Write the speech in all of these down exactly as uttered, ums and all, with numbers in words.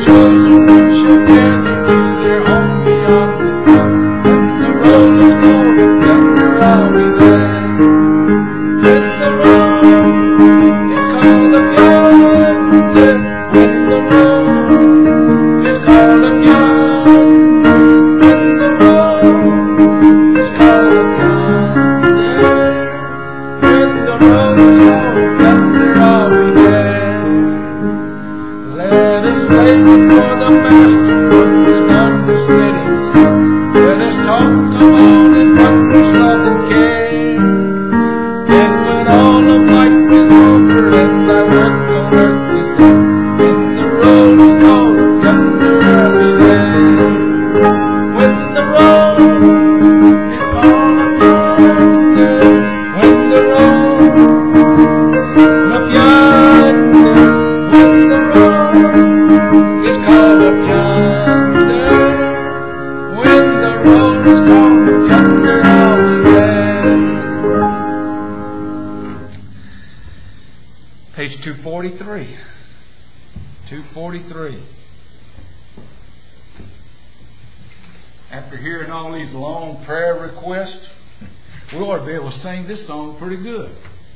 After hearing all these long prayer requests, we ought to be able to sing this song pretty good.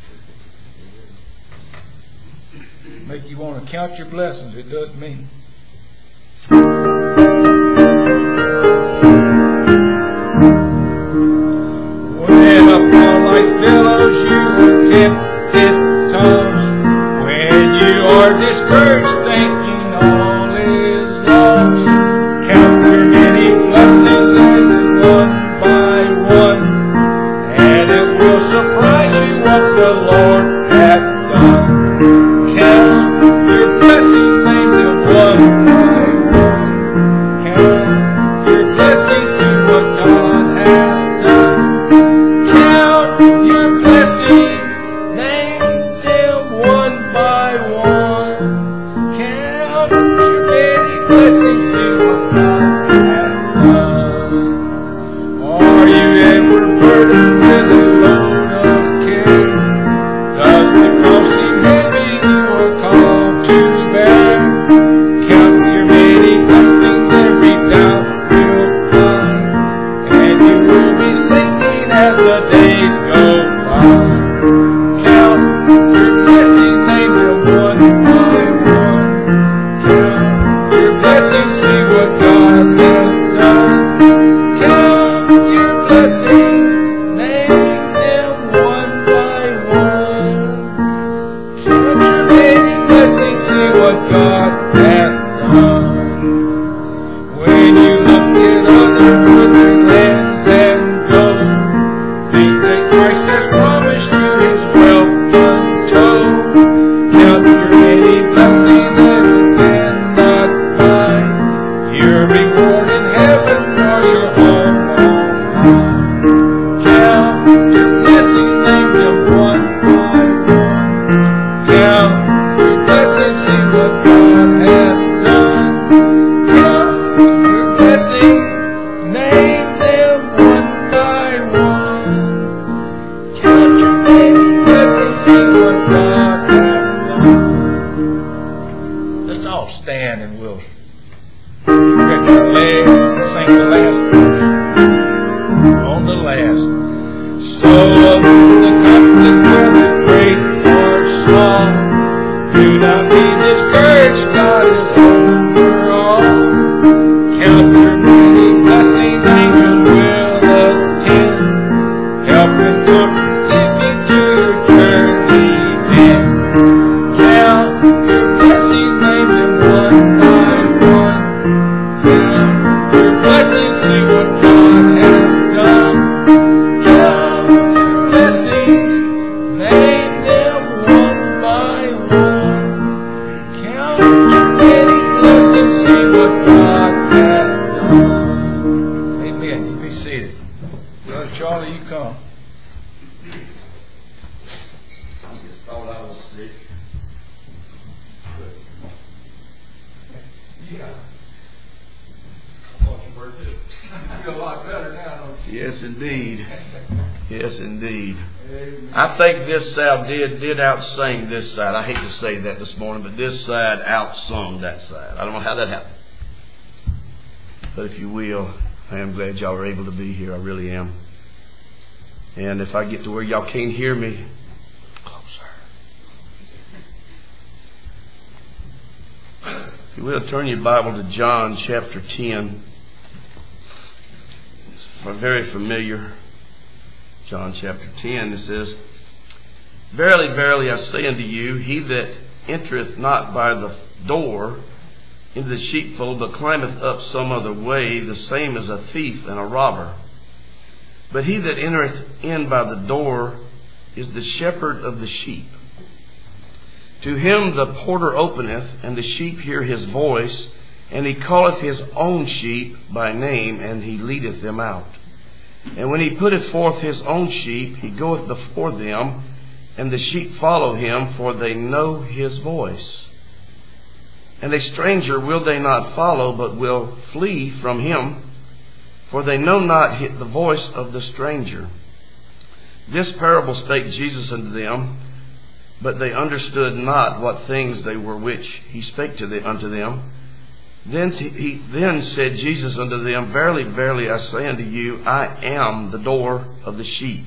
Make you want to count your blessings. It does me. When upon life's billows you are tempted tossed, when you are discouraged thinking all is lost, count your many blessings and one by one, and it will surprise you what the Lord hath done. Count your blessings, name them one by one. Count your blessings, see what God hath done. Count your blessings, name them one by one. Count your many blessings, see what God hath done. Are you ever burdened with a load of care? Does the cross seem heavy you are called to bear? Count your many blessings, every doubt will fly, and you will be singing as the days go by. Count your blessings, name them one by one. Count your blessings, see what God has done. Count your blessings, name them one by one. Count your many blessings, see what God hath done. When you look at others with their lands and gold, think that Christ has promised you His wealth untold. Count your many blessings that you cannot buy. Your reward in heaven or your home on high. Count your blessings, name them one by one. Count your blessings, see what God hath done. Count your blessings, name them one by one. Count your many blessings, see what God hath done. Let's all stand and we'll stretch our legs and sing the last verse. On the last. So among the conflict, whether great or small, do not be discouraged, God is over all. Count your many blessings, angels will attend. Help and comfort, give me to your journey's end. Count your blessings, name them one by one. Count your blessings, see what God hath done. Count your blessings, name them one by one. Count your many blessings, see what God hath done. Amen. You be seated. Brother Charlie, you come. I just thought I was sick. Yeah. I thought you were too. You feel a lot better now, don't you? Yes, indeed. Yes, indeed. I think this side did did outsing this side. I hate to say that this morning, but this side outsung that side. I don't know how that happened. But if you will, I am glad y'all are able to be here. I really am. And if I get to where y'all can't hear me, closer. If you will, turn your Bible to John chapter ten. It's very familiar. John chapter ten, it says, Verily, verily, I say unto you, he that entereth not by the door into the sheepfold, but climbeth up some other way, the same is a thief and a robber. But he that entereth in by the door is the shepherd of the sheep. To him the porter openeth, and the sheep hear his voice, and he calleth his own sheep by name, and he leadeth them out. And when he putteth forth his own sheep, he goeth before them, and the sheep follow him, for they know his voice. And a stranger will they not follow, but will flee from him, for they know not the voice of the stranger. This parable spake Jesus unto them, but they understood not what things they were which he spake to the, unto them. Then he then said Jesus unto them, Verily, verily, I say unto you, I am the door of the sheep.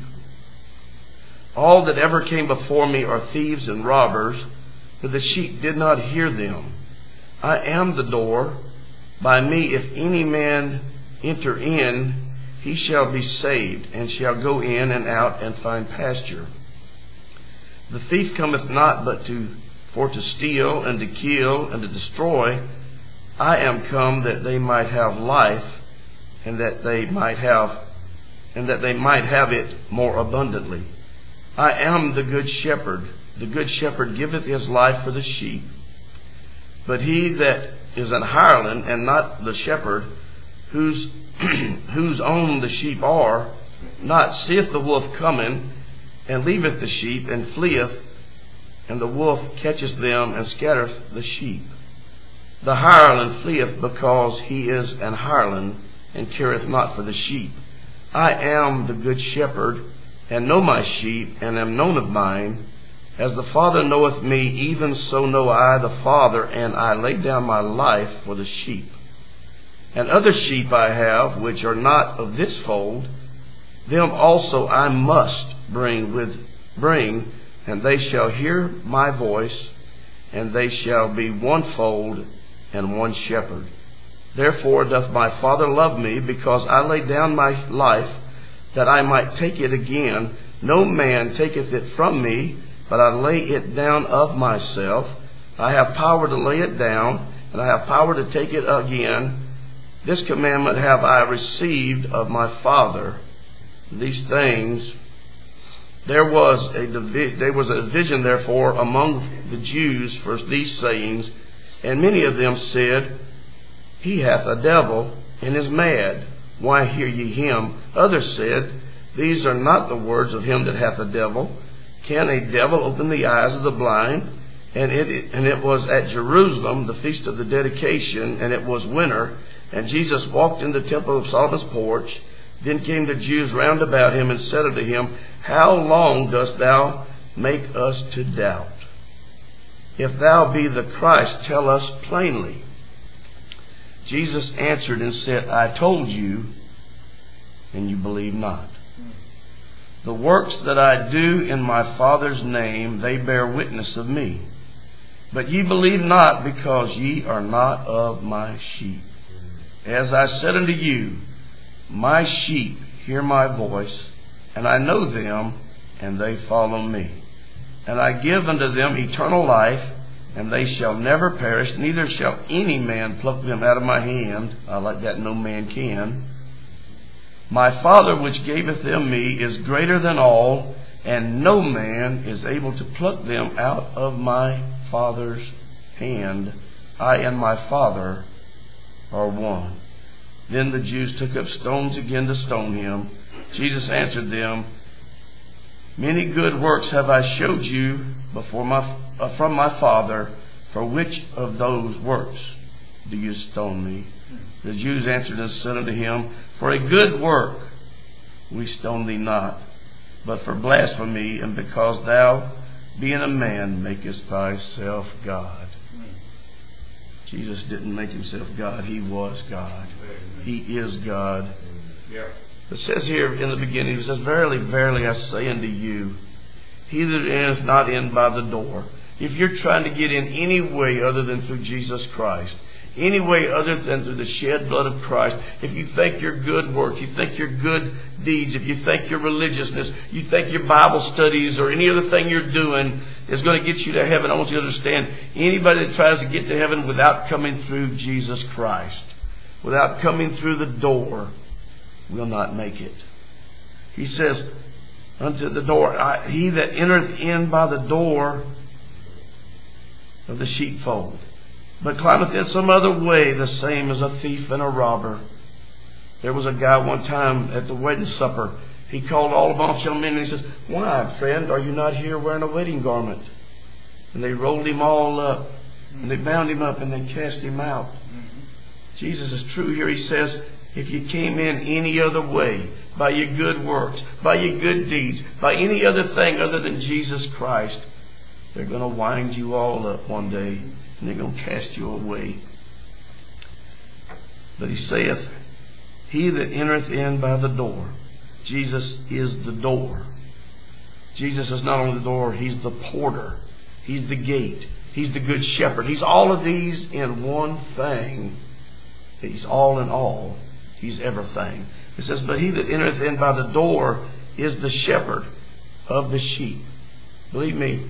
All that ever came before me are thieves and robbers, but the sheep did not hear them. I am the door. By me, if any man enter in, he shall be saved, and shall go in and out and find pasture. The thief cometh not but to for to steal and to kill and to destroy. I am come that they might have life, and that they might have and that they might have it more abundantly. I am the good shepherd. The good shepherd giveth his life for the sheep. But he that is an hireling, and not the shepherd, whose whose own the sheep are, not seeth the wolf coming, and leaveth the sheep, and fleeth, and the wolf catcheth them, and scattereth the sheep. The hireling fleeth, because he is an hireling, and careth not for the sheep. I am the good shepherd, and know my sheep, and am known of mine. As the Father knoweth me, even so know I the Father, and I lay down my life for the sheep. And other sheep I have, which are not of this fold, them also I must bring with bring, and they shall hear my voice, and they shall be one fold and one shepherd. Therefore doth my Father love me, because I lay down my life, that I might take it again. No man taketh it from me, but I lay it down of myself. I have power to lay it down, and I have power to take it again. This commandment have I received of my Father. These things, there was a divi- there was a division therefore among the Jews for these sayings, and many of them said, He hath a devil, and is mad. Why hear ye him? Others said, These are not the words of him that hath a devil. Can a devil open the eyes of the blind? And it and it was at Jerusalem, the feast of the dedication, and it was winter. And Jesus walked in the temple of Solomon's porch. Then came the Jews round about him, and said unto him, How long dost thou make us to doubt? If thou be the Christ, tell us plainly. Jesus answered and said, I told you, and you believe not. The works that I do in my Father's name, they bear witness of me. But ye believe not, because ye are not of my sheep. As I said unto you, my sheep hear my voice, and I know them, and they follow me. And I give unto them eternal life, and they shall never perish, neither shall any man pluck them out of my hand. I like that, no man can. My Father which gaveth them me is greater than all, and no man is able to pluck them out of my Father's hand. I and my Father are one. Then the Jews took up stones again to stone him. Jesus answered them, Many good works have I showed you before my uh, from my Father. For which of those works do you stone me? The Jews answered and said unto him, For a good work we stone thee not, but for blasphemy, and because thou, being a man, makest thyself God. Jesus didn't make himself God. He was God. He is God. It says here in the beginning, it says, Verily, verily, I say unto you, he that entereth not in by the door. If you're trying to get in any way other than through Jesus Christ, any way other than through the shed blood of Christ, if you think your good work, you think your good deeds, if you think your religiousness, you think your Bible studies or any other thing you're doing is going to get you to heaven, I want you to understand, anybody that tries to get to heaven without coming through Jesus Christ, without coming through the door, will not make it. He says, unto the door, I, he that entereth in by the door of the sheepfold, but climbeth in some other way, the same as a thief and a robber. There was a guy one time at the wedding supper. He called all a bunch of men and he says, Why, friend, are you not here wearing a wedding garment? And they rolled him all up, and they bound him up, and they cast him out. Mm-hmm. Jesus is true here. He says, if you came in any other way, by your good works, by your good deeds, by any other thing other than Jesus Christ, they're going to wind you all up one day, and they're going to cast you away. But he saith, he that entereth in by the door. Jesus is the door. Jesus is not only the door, he's the porter. He's the gate. He's the good shepherd. He's all of these in one thing. He's all in all. He's everything. It says, but he that entereth in by the door is the shepherd of the sheep. Believe me,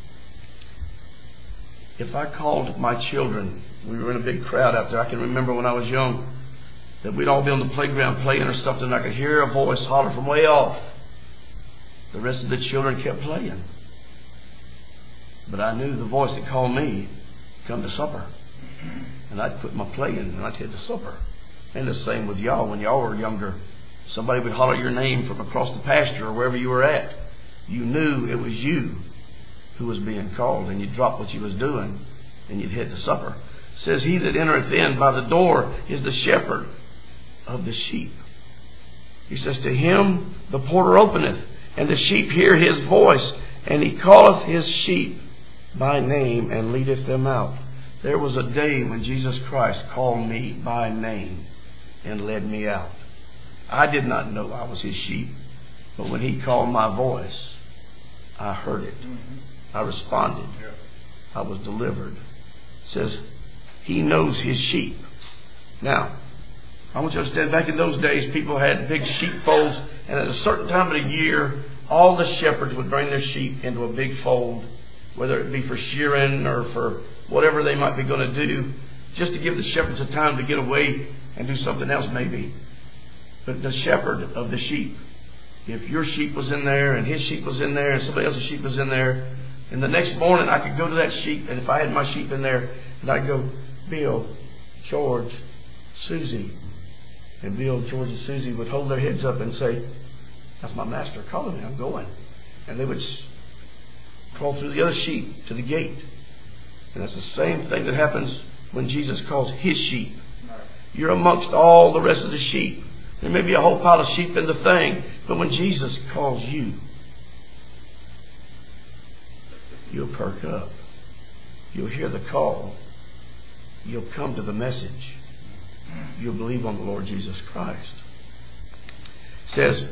if I called my children, we were in a big crowd out there. I can remember when I was young that we'd all be on the playground playing or something, and I could hear a voice holler from way off. The rest of the children kept playing. But I knew the voice that called me, come to supper. And I'd quit my playing and I'd head to supper. And the same with y'all. When y'all were younger, somebody would holler your name from across the pasture or wherever you were at. You knew it was you who was being called, and you'd drop what you was doing and you'd head to supper. It says, he that entereth in by the door is the shepherd of the sheep. He says, to him the porter openeth, and the sheep hear his voice, and he calleth his sheep by name and leadeth them out. There was a day when Jesus Christ called me by name and led me out. I did not know I was his sheep, but when he called my voice, I heard it. I responded. I was delivered. It says, he knows his sheep. Now, I want you to understand, back in those days, people had big sheepfolds, and at a certain time of the year, all the shepherds would bring their sheep into a big fold, whether it be for shearing or for whatever they might be going to do, just to give the shepherds a time to get away and do something else maybe. But the shepherd of the sheep, if your sheep was in there and his sheep was in there and somebody else's sheep was in there, and the next morning I could go to that sheep, and if I had my sheep in there, and I'd go, Bill, George, Susie. And Bill, George, and Susie would hold their heads up and say, that's my master calling me, I'm going. And they would crawl through the other sheep to the gate. And that's the same thing that happens when Jesus calls his sheep. You're amongst all the rest of the sheep. There may be a whole pile of sheep in the thing, but when Jesus calls you, you'll perk up. You'll hear the call. You'll come to the message. You'll believe on the Lord Jesus Christ. It says,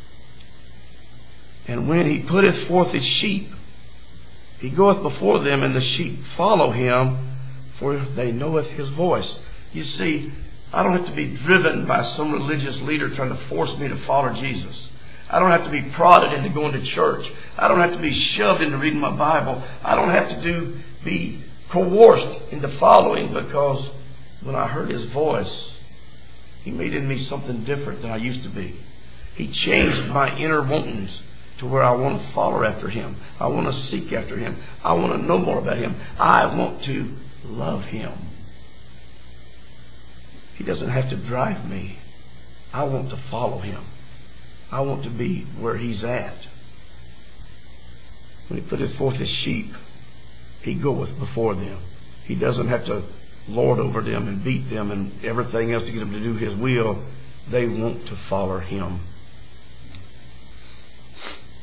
and when he putteth forth his sheep, he goeth before them, and the sheep follow him, for they knoweth his voice. You see, I don't have to be driven by some religious leader trying to force me to follow Jesus. I don't have to be prodded into going to church. I don't have to be shoved into reading my Bible. I don't have to do be coerced into following, because when I heard his voice, he made in me something different than I used to be. He changed my inner wantings to where I want to follow after him. I want to seek after him. I want to know more about him. I want to love him. He doesn't have to drive me. I want to follow him. I want to be where he's at. When he putteth forth his sheep, he goeth before them. He doesn't have to lord over them and beat them and everything else to get them to do his will. They want to follow him.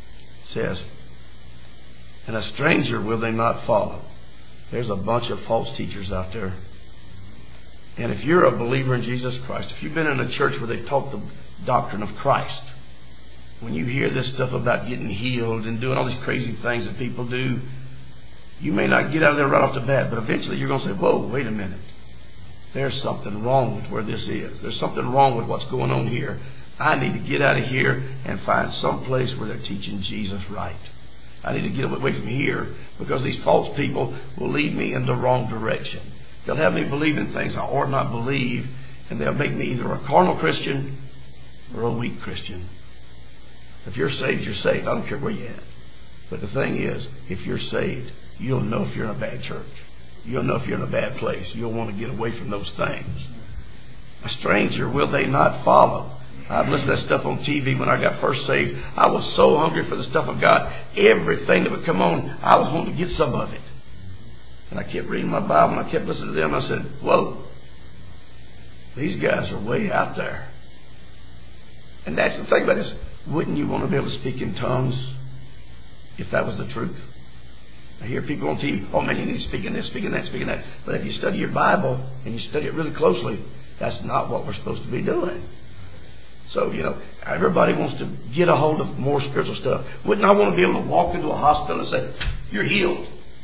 says, and a stranger will they not follow. There's a bunch of false teachers out there. And if you're a believer in Jesus Christ, if you've been in a church where they taught the doctrine of Christ, when you hear this stuff about getting healed and doing all these crazy things that people do, you may not get out of there right off the bat, but eventually you're going to say, whoa, wait a minute. There's something wrong with where this is. There's something wrong with what's going on here. I need to get out of here and find some place where they're teaching Jesus right. I need to get away from here because these false people will lead me in the wrong direction. They'll have me believe in things I ought not believe, and they'll make me either a carnal Christian or a weak Christian. If you're saved, you're saved. I don't care where you're at. But the thing is, if you're saved, you'll know if you're in a bad church. You'll know if you're in a bad place. You'll want to get away from those things. A stranger will they not follow. I've listened to that stuff on T V when I got first saved. I was so hungry for the stuff of God. Everything that would come on, I was wanting to get some of it. And I kept reading my Bible and I kept listening to them. I said, whoa, these guys are way out there. And that's the thing about this. Wouldn't you want to be able to speak in tongues if that was the truth? I hear people on T V, oh man, you need to speak in this, speak in that, speak in that. But if you study your Bible and you study it really closely, that's not what we're supposed to be doing. So, you know, everybody wants to get a hold of more spiritual stuff. Wouldn't I want to be able to walk into a hospital and say, you're healed?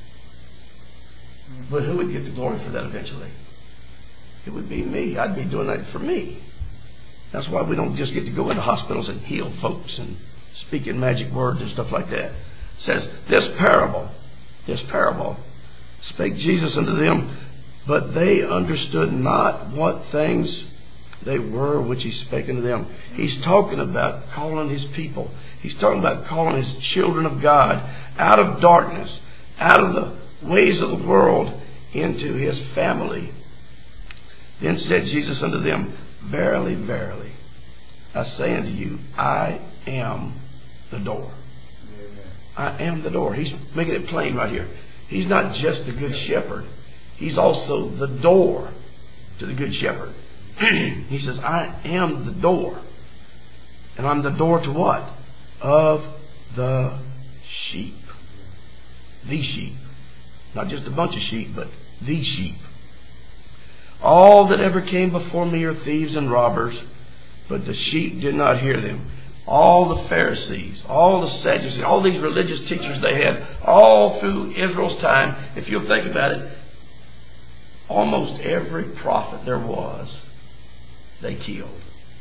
But who would get the glory for that eventually? It would be me. I'd be doing that for me. That's why we don't just get to go into hospitals and heal folks and speak in magic words and stuff like that. It says, this parable, this parable, spake Jesus unto them, but they understood not what things they were which he spake unto them. He's talking about calling his people. He's talking about calling his children of God out of darkness, out of the ways of the world, into his family. Then said Jesus unto them, verily, verily, I say unto you, I am the door. I am the door. He's making it plain right here. He's not just the good shepherd. He's also the door to the good shepherd. He says, I am the door. And I'm the door to what? Of the sheep. The sheep. Not just a bunch of sheep, but the sheep. All that ever came before me are thieves and robbers, but the sheep did not hear them. All the Pharisees, all the Sadducees, all these religious teachers they had, all through Israel's time, if you'll think about it, almost every prophet there was, they killed.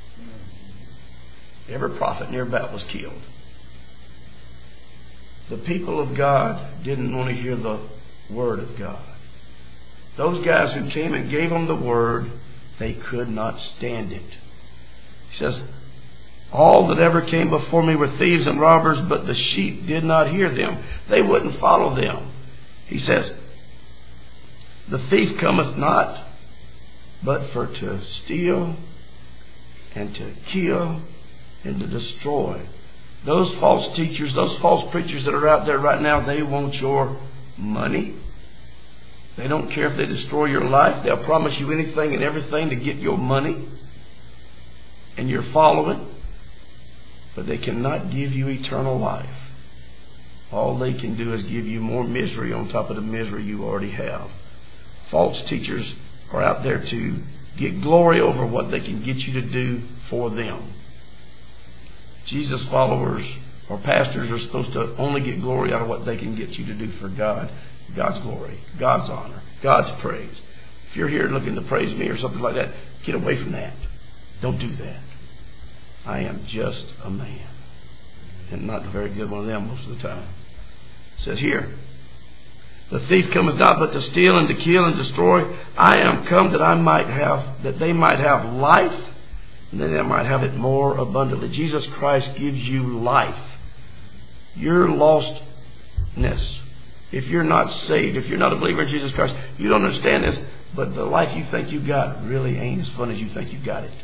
Every prophet near about was killed. The people of God didn't want to hear the Word of God. Those guys who came and gave them the Word, they could not stand it. He says, all that ever came before me were thieves and robbers, but the sheep did not hear them. They wouldn't follow them. He says, the thief cometh not, but for to steal and to kill and to destroy. Those false teachers, those false preachers that are out there right now, they want your money. They don't care if they destroy your life. They'll promise you anything and everything to get your money and your following. But they cannot give you eternal life. All they can do is give you more misery on top of the misery you already have. False teachers are out there to get glory over what they can get you to do for them. Jesus followers or pastors are supposed to only get glory out of what they can get you to do for God. God's glory, God's honor, God's praise. If you're here looking to praise me or something like that, get away from that. Don't do that. I am just a man. And not a very good one of them most of the time. It says here, the thief cometh not but to steal and to kill and destroy. I am come that I might have, that they might have life, and that they might have it more abundantly. Jesus Christ gives you life. Your lostness, if you're not saved, if you're not a believer in Jesus Christ, you don't understand this, but the life you think you got really ain't as fun as you think you got it.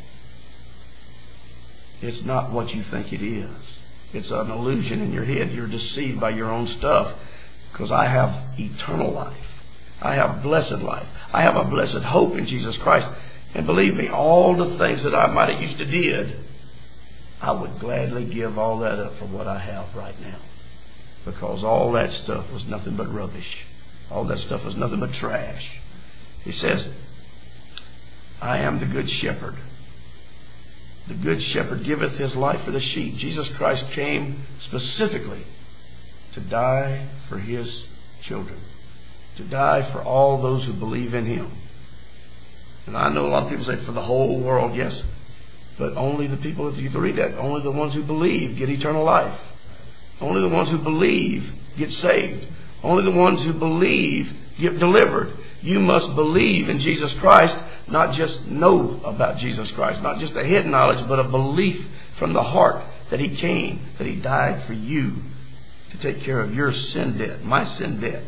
It's not what you think it is. It's an illusion in your head. You're deceived by your own stuff. Because I have eternal life. I have blessed life. I have a blessed hope in Jesus Christ. And believe me, all the things that I might have used to did, I would gladly give all that up for what I have right now. because all that stuff was nothing but rubbish. All that stuff was nothing but trash. He says, I am the good shepherd. The good shepherd giveth his life for the sheep. Jesus Christ came specifically to die for his children, to die for all those who believe in him. And I know a lot of people say for the whole world, yes, but only the people, if you can read that, only the ones who believe get eternal life. Only the ones who believe get saved. Only the ones who believe get delivered. You must believe in Jesus Christ, not just know about Jesus Christ, not just a head knowledge, but a belief from the heart that he came, that he died for you to take care of your sin debt, my sin debt.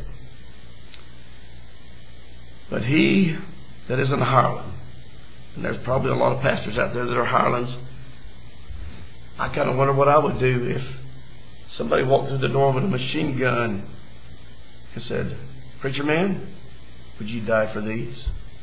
But he that is an hireling, and there's probably a lot of pastors out there that are hirelings, I kind of wonder what I would do if somebody walked through the door with a machine gun and said, Preacher man, would you die for these?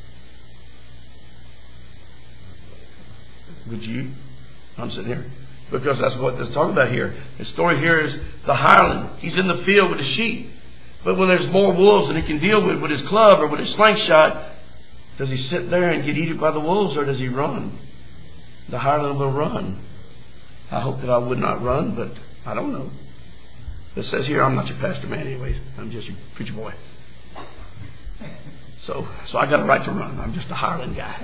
Would you? I'm sitting here. Because that's what they're talking about here. The story here is the hireling. He's in the field with the sheep. But when there's more wolves than he can deal with with his club or with his slingshot, does he sit there and get eaten by the wolves, or does he run? The hireling will run. I hope that I would not run, but I don't know. It says here, I'm not your pastor man anyways. I'm just your preacher boy. So, so I got a right to run. I'm just a hireling guy.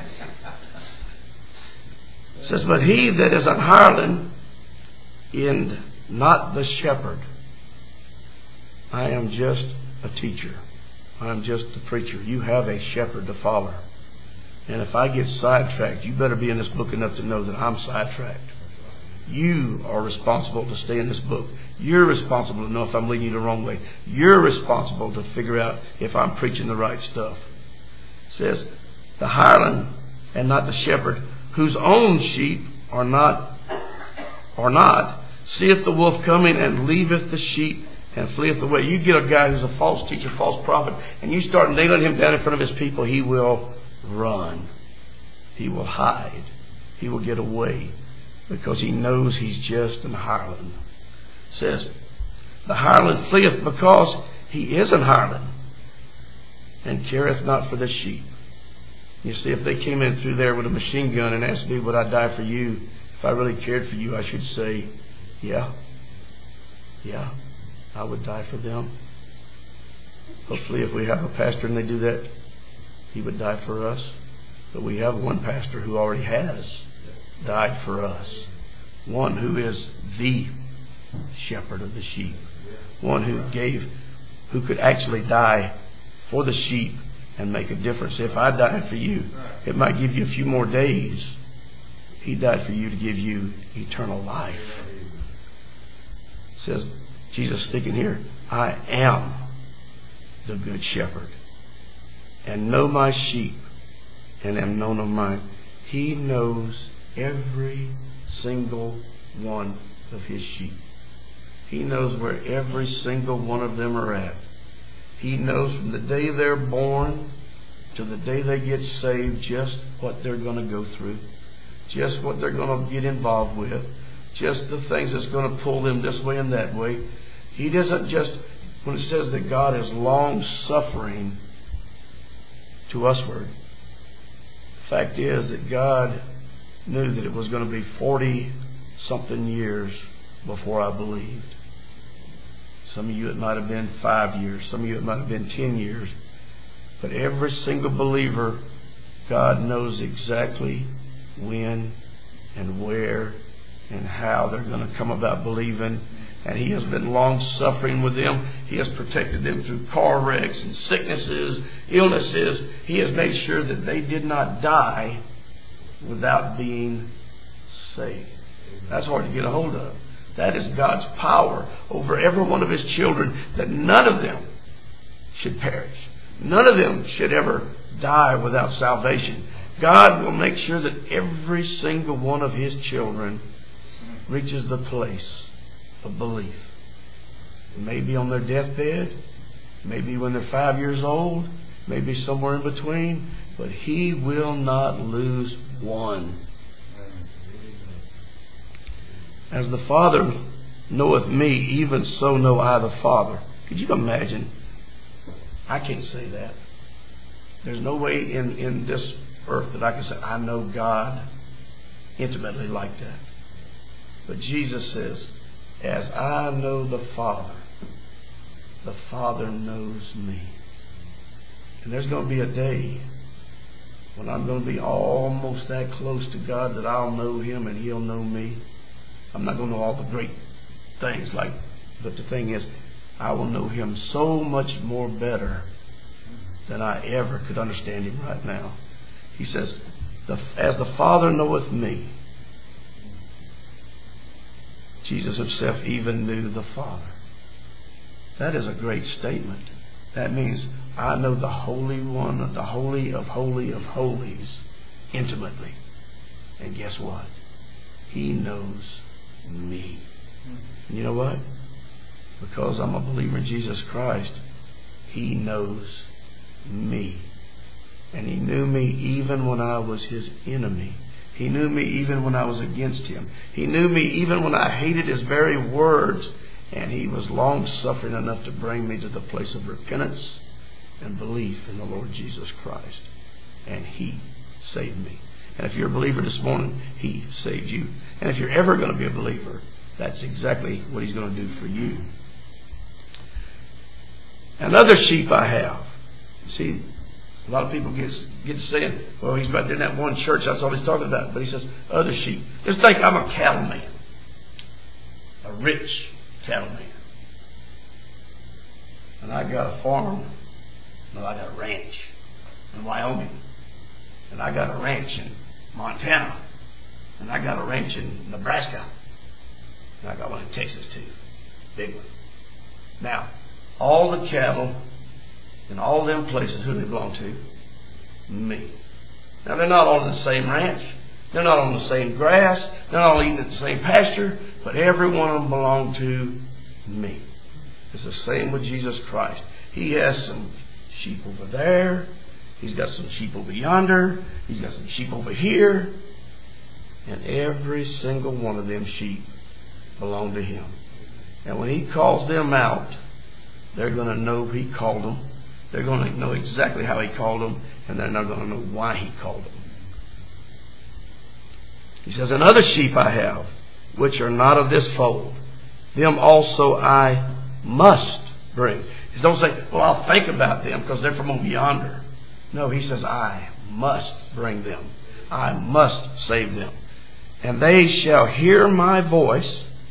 It says, but he that is an hireling and not the shepherd. I am just a teacher. I am just a preacher. You have a shepherd to follow. And if I get sidetracked, you better be in this book enough to know that I'm sidetracked. You are responsible to stay in this book. You're responsible to know if I'm leading you the wrong way. You're responsible to figure out if I'm preaching the right stuff. It says, the hireling and not the shepherd, whose own sheep are not, are not, seeth the wolf coming and leaveth the sheep and fleeth away. You get a guy who's a false teacher, false prophet, and you start nailing him down in front of his people, he will run. He will hide. He will get away. Because he knows he's just an hireling. It says, the hireling fleeth because he is an hireling, and careth not for the sheep. You see, if they came in through there with a machine gun and asked me, would I die for you? If I really cared for you, I should say, yeah. Yeah, I would die for them. Hopefully if we have a pastor and they do that, he would die for us. But we have one pastor who already has died for us. One who is the shepherd of the sheep. One who gave, who could actually die for the sheep and make a difference. If I died for you, it might give you a few more days. He died for you to give you eternal life. It says, Jesus speaking here, I am the good shepherd, and know my sheep, and am known of mine. He knows every single one of his sheep. He knows where every single one of them are at. He knows from the day they're born to the day they get saved just what they're going to go through, just what they're going to get involved with, just the things that's going to pull them this way and that way. He doesn't just, when it says that God is long-suffering to usward, the fact is that God knew that it was going to be forty-something years before I believed. Some of you it might have been five years. Some of you it might have been ten years. But every single believer, God knows exactly when and where and how they're going to come about believing. And He has been long-suffering with them. He has protected them through car wrecks and sicknesses, illnesses. He has made sure that they did not die without being saved. That's hard to get a hold of. That is God's power over every one of His children, that none of them should perish. None of them should ever die without salvation. God will make sure that every single one of His children reaches the place of belief. Maybe on their deathbed, maybe when they're five years old, maybe somewhere in between, but He will not lose one. As the Father knoweth me, even so know I the Father. Could you imagine? I can't say that. There's no way in, in this earth that I can say, I know God intimately like that. But Jesus says, as I know the Father, the Father knows me. And there's going to be a day when I'm going to be almost that close to God that I'll know Him and He'll know me. I'm not going to know all the great things, like, but the thing is, I will know Him so much more better than I ever could understand Him right now. He says, the, as the Father knoweth me, Jesus Himself even knew the Father. That is a great statement. That means I know the Holy One, the Holy of Holy of Holies intimately. And guess what? He knows me. And you know what? Because I'm a believer in Jesus Christ, He knows me. And He knew me even when I was His enemy. He knew me even when I was against Him. He knew me even when I hated His very words. And He was long-suffering enough to bring me to the place of repentance and belief in the Lord Jesus Christ. And He saved me. And if you're a believer this morning, He saved you. And if you're ever going to be a believer, that's exactly what He's going to do for you. Another sheep I have. See, a lot of people get, get to saying, well, he's about in that one church, that's all he's talking about. But he says, other sheep. Just think I'm a cattleman. A rich cattleman. And I got a farm. No, I got a ranch in Wyoming. And I got a ranch in Montana. And I got a ranch in Nebraska. And I got one in Texas too. Big one. Now, all the cattle in all them places, who they belong to? Me. Now, they're not all in the same ranch. They're not on the same grass. They're not all eating at the same pasture. But every one of them belong to me. It's the same with Jesus Christ. He has some sheep over there. He's got some sheep over yonder. He's got some sheep over here. And every single one of them sheep belong to Him. And when He calls them out, they're going to know He called them. They're going to know exactly how He called them. And they're not going to know why He called them. He says, and other sheep I have, which are not of this fold, them also I must bring. He don't say, well, I'll think about them because they're from over yonder. No, He says, I must bring them. I must save them. And they shall hear my voice.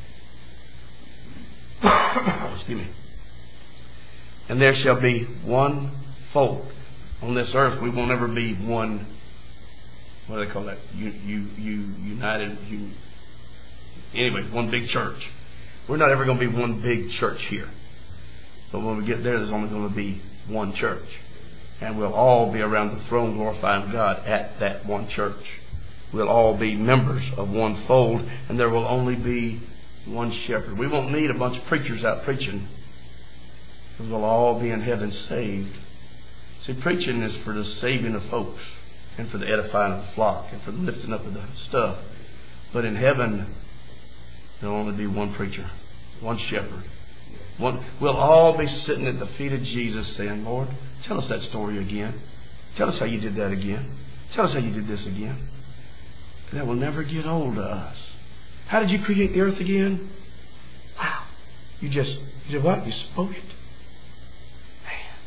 Excuse me. And there shall be one fold. On this earth, we won't ever be one, what do they call that? You, you, you, united, you, anyway, one big church. We're not ever going to be one big church here. But when we get there, there's only going to be one church. And we'll all be around the throne glorifying God at that one church. We'll all be members of one fold, and there will only be one shepherd. We won't need a bunch of preachers out preaching, because we'll all be in heaven saved. See, preaching is for the saving of folks, and for the edifying of the flock, and for the lifting up of the stuff. But in heaven, there'll only be one preacher, one shepherd. One, we'll all be sitting at the feet of Jesus saying, Lord, tell us that story again. Tell us how you did that again. Tell us how you did this again. And that will never get old to us. How did you create the earth again? Wow. You just, you did what? You spoke it. Man,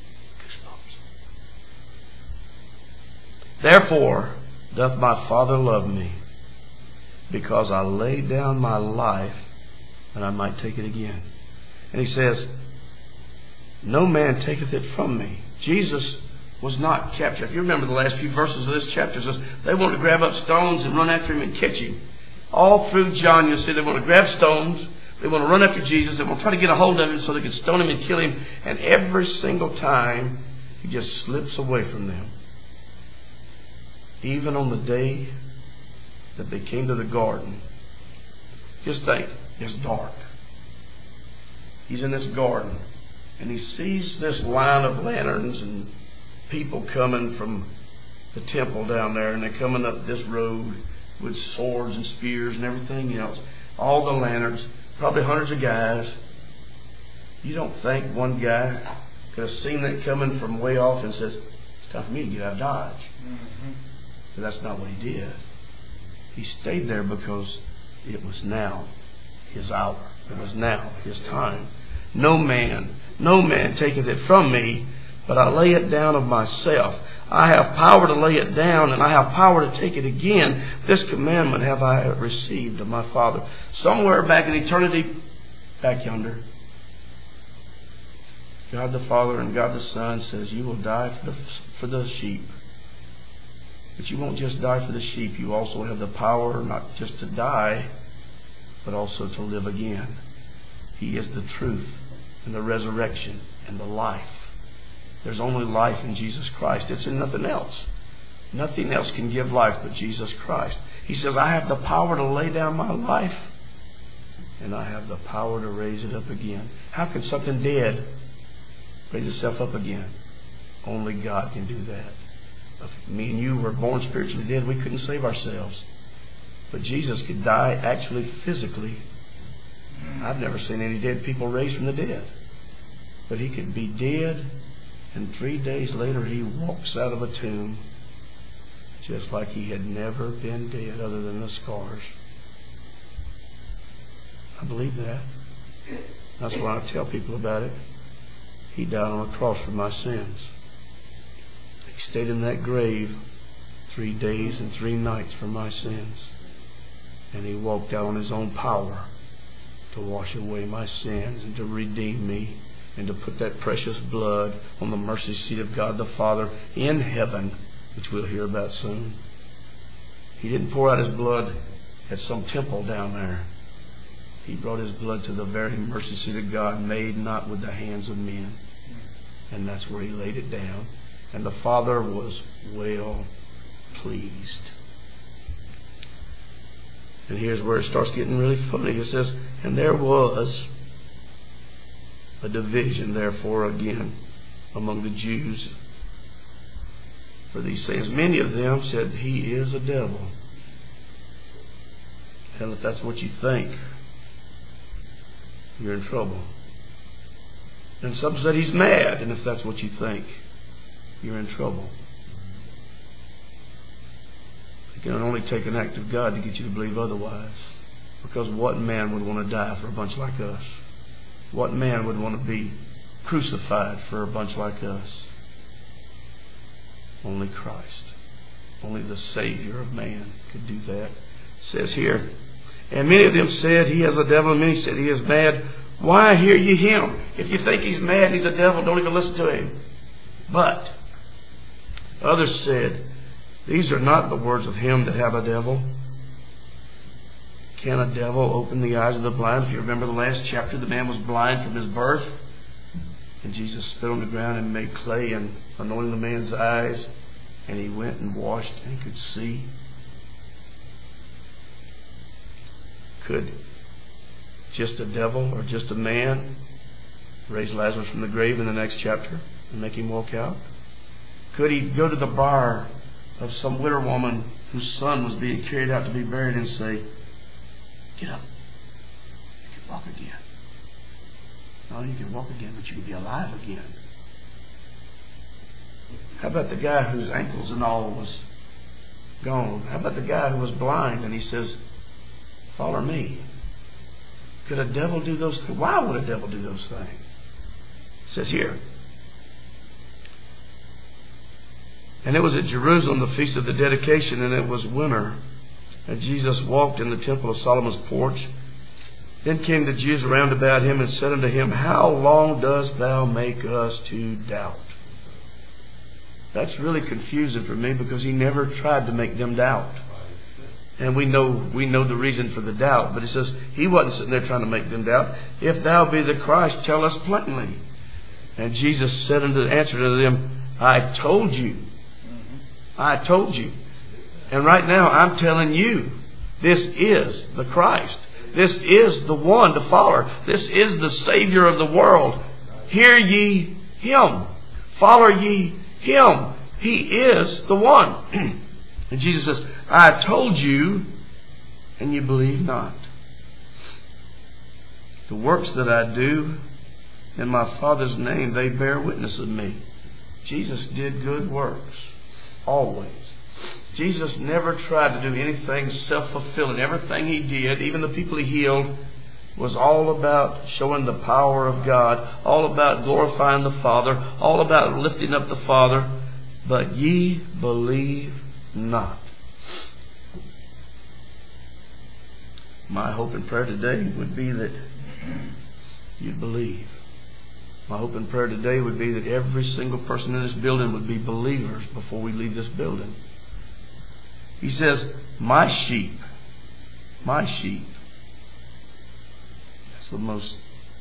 goosebumps. Therefore doth my Father love me, because I laid down my life that I might take it again. And He says, no man taketh it from me. Jesus was not captured. If you remember the last few verses of this chapter, it says they want to grab up stones and run after Him and catch Him. All through John, you'll see they want to grab stones. They want to run after Jesus. They want to try to get a hold of Him so they can stone Him and kill Him. And every single time, He just slips away from them. Even on the day that they came to the garden. Just think, it's dark. He's in this garden. And He sees this line of lanterns and people coming from the temple down there. And they're coming up this road with swords and spears and everything else. All the lanterns. probably hundreds of guys. You don't think one guy could have seen that coming from way off and says, it's time for me to get out of Dodge. Mm-hmm. But that's not what he did. He stayed there because it was now his hour. It was now his time. No man, no man taketh it from me, but I lay it down of myself. I have power to lay it down, and I have power to take it again. This commandment have I received of my Father. Somewhere back in eternity, back yonder, God the Father and God the Son says, you will die for the, for the sheep. But you won't just die for the sheep. You also have the power not just to die, but also to live again. He is the truth and the resurrection and the life. There's only life in Jesus Christ. It's in nothing else. Nothing else can give life but Jesus Christ. He says, I have the power to lay down my life, and I have the power to raise it up again. How can something dead raise itself up again? Only God can do that. If me and you were born spiritually dead, we couldn't save ourselves. But Jesus could die actually physically. I've never seen any dead people raised from the dead. But he could be dead, and three days later he walks out of a tomb just like he had never been dead other than the scars. I believe that. That's why I tell people about it. He died on a cross for my sins. He stayed in that grave three days and three nights for my sins. And he walked out on his own power to wash away my sins and to redeem me and to put that precious blood on the mercy seat of God the Father in heaven, which we'll hear about soon. He didn't pour out his blood at some temple down there. He brought his blood to the very mercy seat of God, made not with the hands of men. And that's where he laid it down. And the Father was well pleased. And here's where it starts getting really funny. It says, and there was a division, therefore, again, among the Jews for these things. Many of them said, he is a devil. Hell, if that's what you think, you're in trouble. And some said he's mad, and if that's what you think, you're in trouble. It can only take an act of God to get you to believe otherwise. Because what man would want to die for a bunch like us? What man would want to be crucified for a bunch like us? Only Christ. Only the Savior of man could do that. It says here, and many of them said, he has a devil, and many said, he is mad. Why hear ye him? If you think he's mad, he's a devil, don't even listen to him. But others said, these are not the words of him that have a devil. Can a devil open the eyes of the blind? If you remember the last chapter, the man was blind from his birth. And Jesus spit on the ground and made clay and anointed the man's eyes. And he went and washed and could see. Could just a devil or just a man raise Lazarus from the grave in the next chapter and make him walk out? Could he go to the bar of some widow woman whose son was being carried out to be buried and say, get up, you can walk again? No, you can walk again, but you can be alive again. How about the guy whose ankles and all was gone? How about the guy who was blind and he says, follow me? Could a devil do those things? Why would a devil do those things? It says here, and it was at Jerusalem, the feast of the dedication, and it was winter. And Jesus walked in the temple of Solomon's porch. Then came the Jews round about him and said unto him, how long dost thou make us to doubt? That's really confusing for me, because he never tried to make them doubt. And we know we know the reason for the doubt. But he says he wasn't sitting there trying to make them doubt. If thou be the Christ, tell us plainly. And Jesus said unto answered unto them, I told you. I told you. And right now I'm telling you, this is the Christ. This is the one to follow. This is the Savior of the world. Hear ye him. Follow ye him. He is the one. And Jesus says, I told you, and you believe not. The works that I do in my Father's name, they bear witness of me. Jesus did good works. Always. Jesus never tried to do anything self-fulfilling. Everything He did, even the people He healed, was all about showing the power of God, all about glorifying the Father, all about lifting up the Father. But ye believe not. My hope and prayer today would be that you'd believe. My hope and prayer today would be that every single person in this building would be believers before we leave this building. He says, my sheep, my sheep. That's the most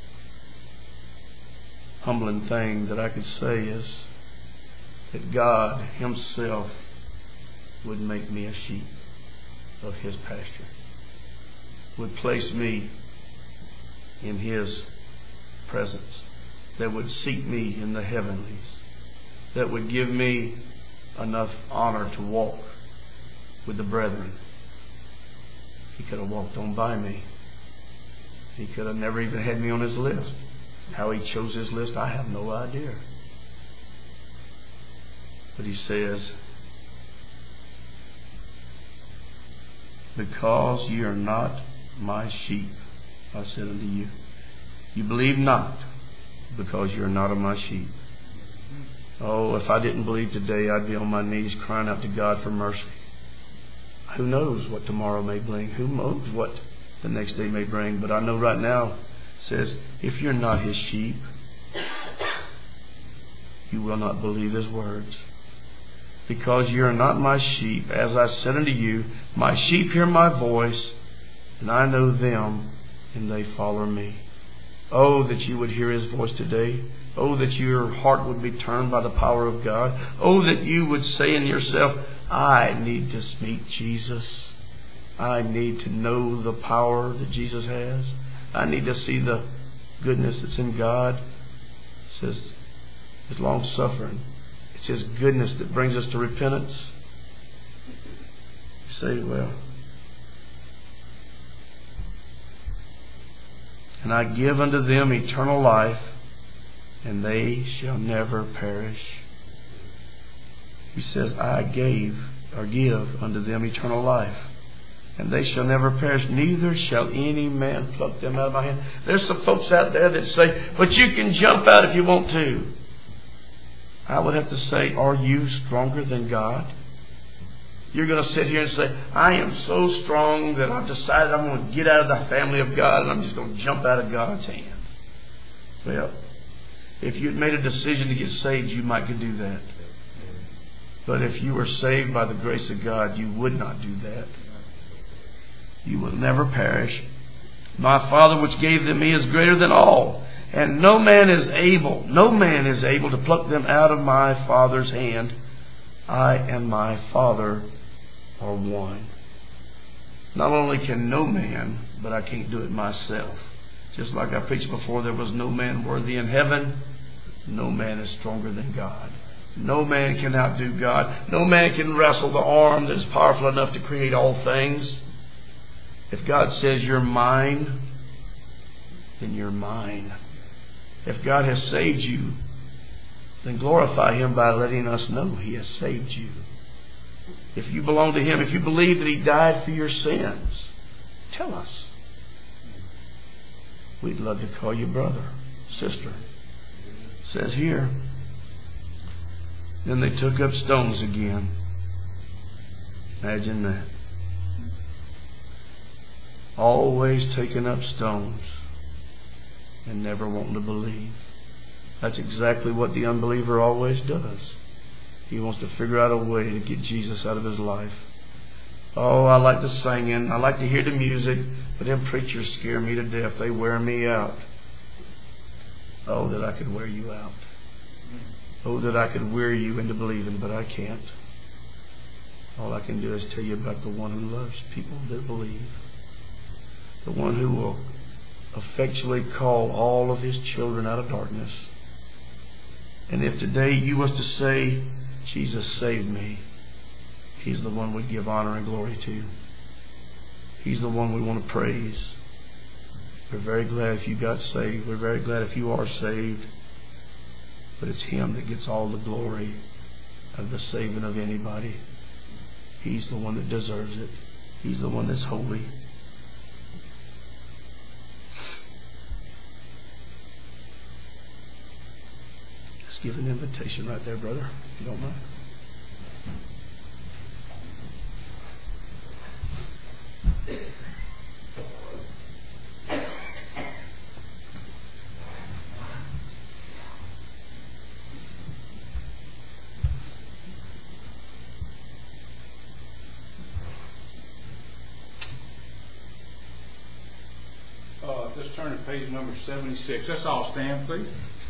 humbling thing that I could say, is that God Himself would make me a sheep of His pasture, would place me in His presence, that would seat me in the heavenlies, that would give me enough honor to walk with the brethren. He could have walked on by me. He could have never even had me on His list. How He chose His list, I have no idea. But He says, because ye are not my sheep, I said unto you, you believe not, because you are not of my sheep. Oh, if I didn't believe today, I'd be on my knees crying out to God for mercy. Who knows what tomorrow may bring? Who knows what the next day may bring? But I know right now, it says, if you're not His sheep, you will not believe His words. Because you are not my sheep, as I said unto you, my sheep hear my voice, and I know them, and they follow me. Oh, that you would hear His voice today. Oh, that your heart would be turned by the power of God. Oh, that you would say in yourself, I need to meet Jesus. I need to know the power that Jesus has. I need to see the goodness that's in God. It says His long suffering. It's His goodness that brings us to repentance. You say, well, and I give unto them eternal life, and they shall never perish. He says, I gave or give unto them eternal life, and they shall never perish, neither shall any man pluck them out of my hand. There's some folks out there that say, but you can jump out if you want to. I would have to say, are you stronger than God? You're going to sit here and say, I am so strong that I've decided I'm going to get out of the family of God and I'm just going to jump out of God's hand. Well, if you'd made a decision to get saved, you might could do that. But if you were saved by the grace of God, you would not do that. You will never perish. My Father which gave them me is greater than all, and no man is able, no man is able to pluck them out of my Father's hand. I and my Father are one. Not only can no man, but I can't do it myself. Just like I preached before, there was no man worthy in heaven. No man is stronger than God. No man can outdo God. No man can wrestle the arm that is powerful enough to create all things. If God says you're mine, then you're mine. If God has saved you, then glorify Him by letting us know He has saved you. If you belong to Him, if you believe that He died for your sins, tell us. We'd love to call you brother, sister. It says here, then they took up stones again. Imagine that. Always taking up stones and never wanting to believe. That's exactly what the unbeliever always does. He wants to figure out a way to get Jesus out of his life. Oh, I like the singing. I like to hear the music. But them preachers scare me to death. They wear me out. Oh, that I could wear you out. Oh, that I could wear you into believing, but I can't. All I can do is tell you about the one who loves people that believe. The one who will effectually call all of His children out of darkness. And if today you was to say, Jesus saved me, He's the one we'd give honor and glory to. He's the one we want to praise. We're very glad if you got saved. We're very glad if you are saved. But it's Him that gets all the glory of the saving of anybody. He's the one that deserves it. He's the one that's holy. Let's give an invitation right there, brother, if you don't mind. Uh, just turn to page number seventy-six. Let's all stand, please.